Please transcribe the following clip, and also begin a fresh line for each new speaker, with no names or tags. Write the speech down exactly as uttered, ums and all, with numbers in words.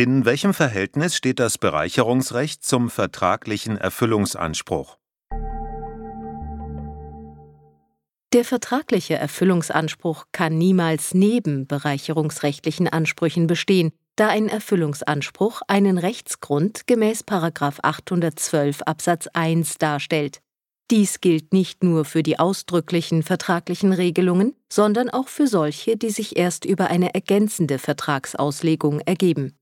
In welchem Verhältnis steht das Bereicherungsrecht zum vertraglichen Erfüllungsanspruch?
Der vertragliche Erfüllungsanspruch kann niemals neben bereicherungsrechtlichen Ansprüchen bestehen, da ein Erfüllungsanspruch einen Rechtsgrund gemäß Paragraph achthundertzwölf Absatz eins darstellt. Dies gilt nicht nur für die ausdrücklichen vertraglichen Regelungen, sondern auch für solche, die sich erst über eine ergänzende Vertragsauslegung ergeben.